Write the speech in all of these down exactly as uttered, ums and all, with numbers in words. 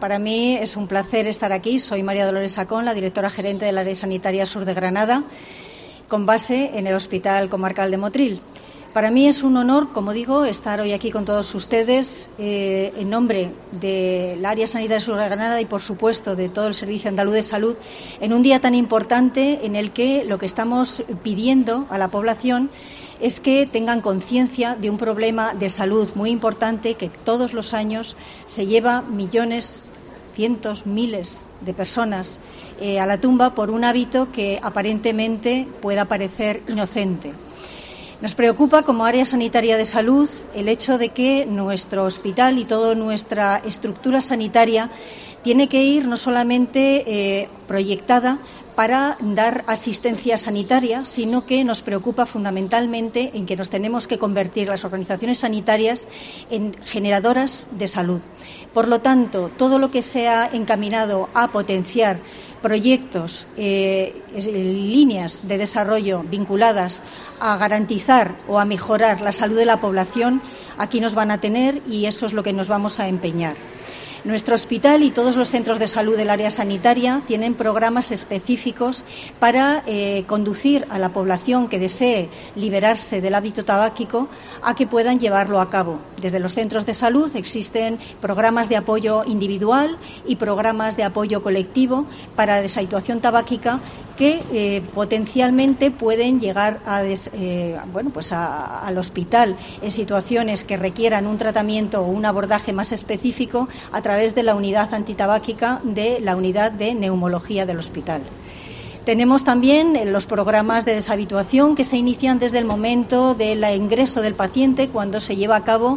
Para mí es un placer estar aquí. Soy María Dolores Sacón, la directora gerente del Área Sanitaria Sur de Granada, con base en el Hospital Comarcal de Motril. Para mí es un honor, como digo, estar hoy aquí con todos ustedes eh, en nombre del Área Sanitaria Sur de Granada y, por supuesto, de todo el Servicio Andaluz de Salud, en un día tan importante en el que lo que estamos pidiendo a la población es que tengan conciencia de un problema de salud muy importante que todos los años se lleva millones, cientos, miles de personas eh, a la tumba por un hábito que aparentemente pueda parecer inocente. Nos preocupa como área sanitaria de salud el hecho de que nuestro hospital y toda nuestra estructura sanitaria tiene que ir no solamente eh, proyectada para dar asistencia sanitaria, sino que nos preocupa fundamentalmente en que nos tenemos que convertir las organizaciones sanitarias en generadoras de salud. Por lo tanto, todo lo que sea encaminado a potenciar proyectos, eh, líneas de desarrollo vinculadas a garantizar o a mejorar la salud de la población, aquí nos van a tener y eso es lo que nos vamos a empeñar. Nuestro hospital y todos los centros de salud del área sanitaria tienen programas específicos para eh, conducir a la población que desee liberarse del hábito tabáquico a que puedan llevarlo a cabo. Desde los centros de salud existen programas de apoyo individual y programas de apoyo colectivo para la deshabituación tabáquica que eh, potencialmente pueden llegar a des, eh, bueno, pues a, al hospital en situaciones que requieran un tratamiento o un abordaje más específico a través de la unidad antitabáquica de la unidad de neumología del hospital. Tenemos también los programas de deshabituación que se inician desde el momento del ingreso del paciente, cuando se lleva a cabo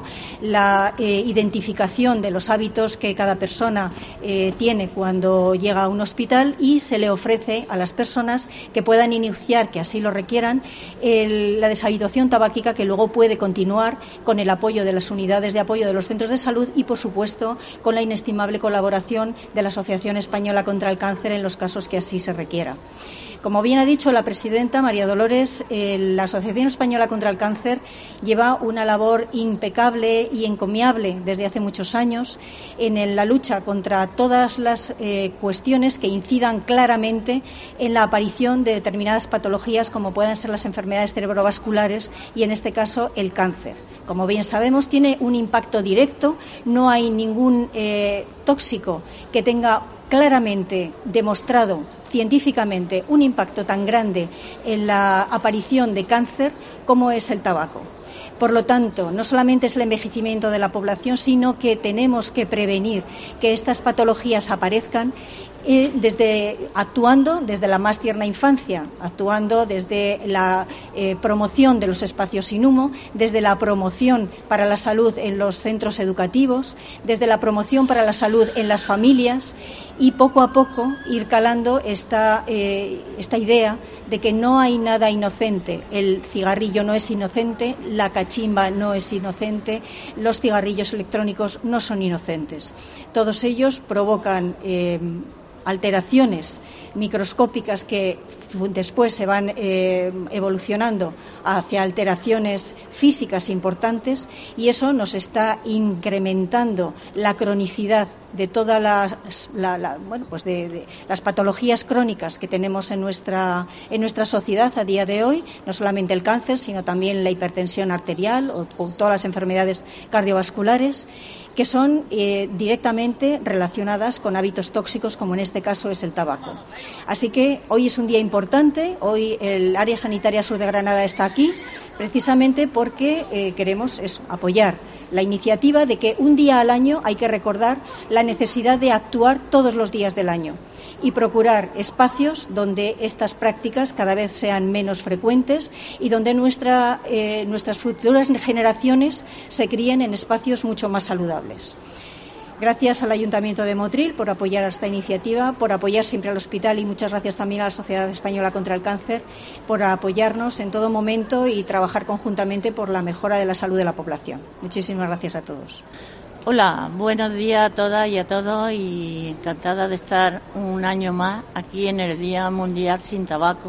la eh, identificación de los hábitos que cada persona eh, tiene cuando llega a un hospital y se le ofrece a las personas que puedan iniciar, que así lo requieran, el, la deshabituación tabáquica, que luego puede continuar con el apoyo de las unidades de apoyo de los centros de salud y, por supuesto, con la inestimable colaboración de la Asociación Española contra el Cáncer en los casos que así se requiera. Como bien ha dicho la presidenta María Dolores, eh, la Asociación Española contra el Cáncer lleva una labor impecable y encomiable desde hace muchos años en el, la lucha contra todas las eh, cuestiones que incidan claramente en la aparición de determinadas patologías como puedan ser las enfermedades cerebrovasculares y, en este caso, el cáncer. Como bien sabemos, tiene un impacto directo, no hay ningún eh, tóxico que tenga claramente demostrado científicamente un impacto tan grande en la aparición de cáncer como es el tabaco. Por lo tanto, no solamente es el envejecimiento de la población, sino que tenemos que prevenir que estas patologías aparezcan eh, desde actuando desde la más tierna infancia, actuando desde la eh, promoción de los espacios sin humo, desde la promoción para la salud en los centros educativos, desde la promoción para la salud en las familias y poco a poco ir calando esta, eh, esta idea de que no hay nada inocente. El cigarrillo no es inocente, la cachimba no es inocente, los cigarrillos electrónicos no son inocentes. Todos ellos provocan eh, alteraciones microscópicas que después se van eh, evolucionando hacia alteraciones físicas importantes y eso nos está incrementando la cronicidad de todas las, la, la, bueno, pues de, de las patologías crónicas que tenemos en nuestra, en nuestra sociedad a día de hoy, no solamente el cáncer, sino también la hipertensión arterial o, o todas las enfermedades cardiovasculares, que son eh, directamente relacionadas con hábitos tóxicos, como en este caso es el tabaco. Así que hoy es un día importante, hoy el Área Sanitaria Sur de Granada está aquí, precisamente porque eh, queremos eso, apoyar la iniciativa de que un día al año hay que recordar la necesidad de actuar todos los días del año y procurar espacios donde estas prácticas cada vez sean menos frecuentes y donde nuestra, eh, nuestras futuras generaciones se críen en espacios mucho más saludables. Gracias al Ayuntamiento de Motril por apoyar esta iniciativa, por apoyar siempre al hospital y muchas gracias también a la Sociedad Española contra el Cáncer por apoyarnos en todo momento y trabajar conjuntamente por la mejora de la salud de la población. Muchísimas gracias a todos. Hola, buenos días a todas y a todos y encantada de estar un año más aquí en el Día Mundial Sin Tabaco.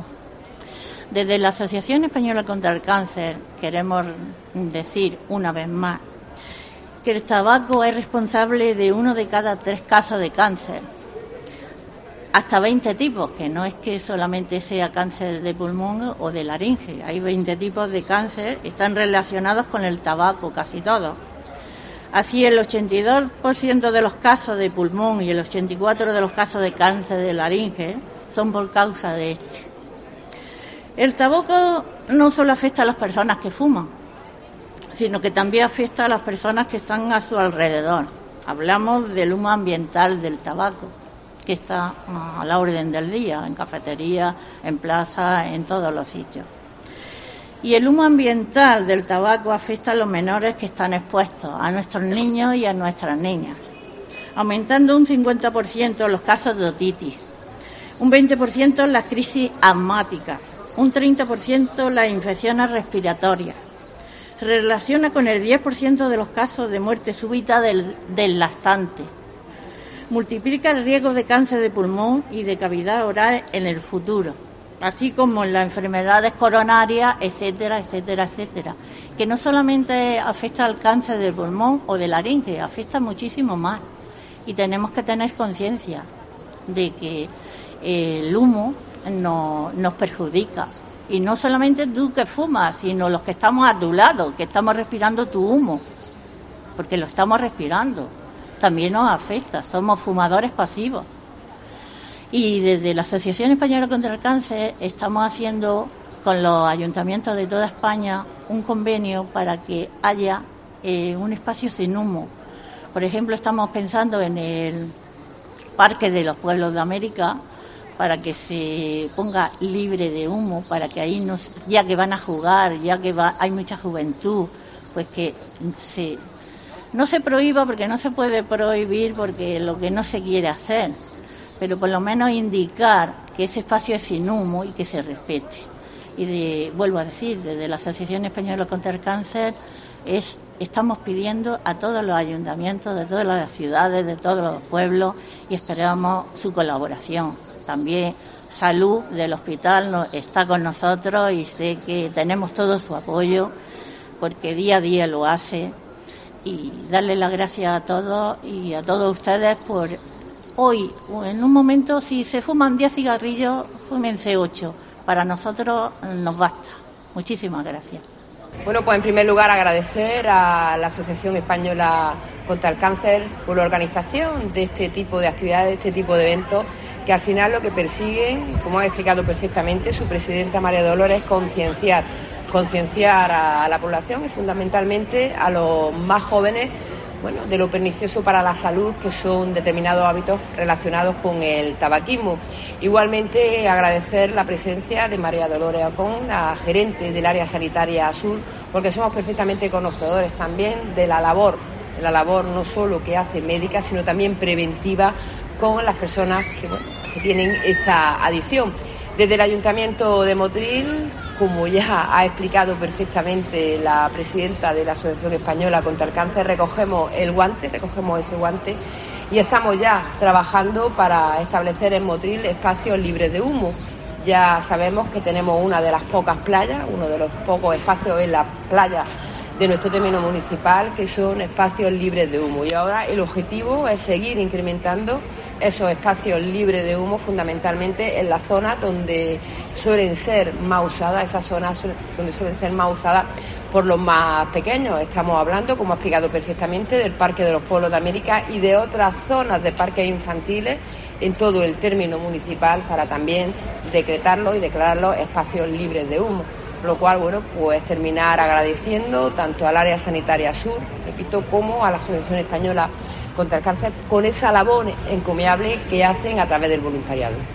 Desde la Asociación Española contra el Cáncer queremos decir una vez más que el tabaco es responsable de uno de cada tres casos de cáncer, hasta veinte tipos, que no es que solamente sea cáncer de pulmón o de laringe, hay veinte tipos de cáncer, están relacionados con el tabaco, casi todos. Así, el ochenta y dos por ciento de los casos de pulmón y el ochenta y cuatro por ciento de los casos de cáncer de laringe son por causa de este. El tabaco no solo afecta a las personas que fuman, sino que también afecta a las personas que están a su alrededor. Hablamos del humo ambiental del tabaco, que está a la orden del día, en cafeterías, en plazas, en todos los sitios. Y el humo ambiental del tabaco afecta a los menores que están expuestos, a nuestros niños y a nuestras niñas, aumentando un cincuenta por ciento los casos de otitis, un veinte por ciento las crisis asmáticas, un treinta por ciento las infecciones respiratorias. Se relaciona con el diez por ciento de los casos de muerte súbita del, del lactante. Multiplica el riesgo de cáncer de pulmón y de cavidad oral en el futuro, así como en las enfermedades coronarias, etcétera, etcétera, etcétera, que no solamente afecta al cáncer del pulmón o de laringe, afecta muchísimo más. Y tenemos que tener conciencia de que el humo no, nos perjudica. Y no solamente tú que fumas, sino los que estamos a tu lado, que estamos respirando tu humo, porque lo estamos respirando. También nos afecta, somos fumadores pasivos. Y desde la Asociación Española contra el Cáncer estamos haciendo con los ayuntamientos de toda España un convenio para que haya eh, un espacio sin humo. Por ejemplo, estamos pensando en el Parque de los Pueblos de América, para que se ponga libre de humo, para que ahí, no, ya que van a jugar, ya que va, hay mucha juventud, pues que se, no se prohíba, porque no se puede prohibir, porque lo que no se quiere hacer, pero por lo menos indicar que ese espacio es sin humo y que se respete. Y de, vuelvo a decir, desde la Asociación Española contra el Cáncer, es, estamos pidiendo a todos los ayuntamientos de todas las ciudades, de todos los pueblos, y esperamos su colaboración. También Salud del hospital no, está con nosotros y sé que tenemos todo su apoyo porque día a día lo hace. Y darle las gracias a todos y a todos ustedes por hoy, en un momento, si se fuman diez cigarrillos, fúmense ocho. Para nosotros nos basta. Muchísimas gracias. Bueno, pues en primer lugar agradecer a la Asociación Española contra el Cáncer por la organización de este tipo de actividades, de este tipo de eventos, que al final lo que persiguen, como ha explicado perfectamente su presidenta María Dolores, es concienciar, concienciar a la población y fundamentalmente a los más jóvenes, bueno, de lo pernicioso para la salud que son determinados hábitos relacionados con el tabaquismo. Igualmente agradecer la presencia de María Dolores Acón, la gerente del área sanitaria sur, porque somos perfectamente conocedores también de la labor, de la labor no solo que hace médica, sino también preventiva con las personas que, bueno, que tienen esta adicción. Desde el Ayuntamiento de Motril, como ya ha explicado perfectamente la presidenta de la Asociación Española contra el Cáncer, recogemos el guante, recogemos ese guante y estamos ya trabajando para establecer en Motril espacios libres de humo. Ya sabemos que tenemos una de las pocas playas, uno de los pocos espacios en la playa de nuestro término municipal que son espacios libres de humo. Y ahora el objetivo es seguir incrementando esos espacios libres de humo, fundamentalmente en las zonas donde suelen ser más usadas, esas zonas donde suelen ser más usadas por los más pequeños. Estamos hablando, como ha explicado perfectamente, del Parque de los Pueblos de América y de otras zonas de parques infantiles en todo el término municipal para también decretarlos y declararlos espacios libres de humo. Lo cual, bueno, pues terminar agradeciendo tanto al área sanitaria sur, repito, como a la Asociación Española contra el Cáncer con esa labor encomiable que hacen a través del voluntariado.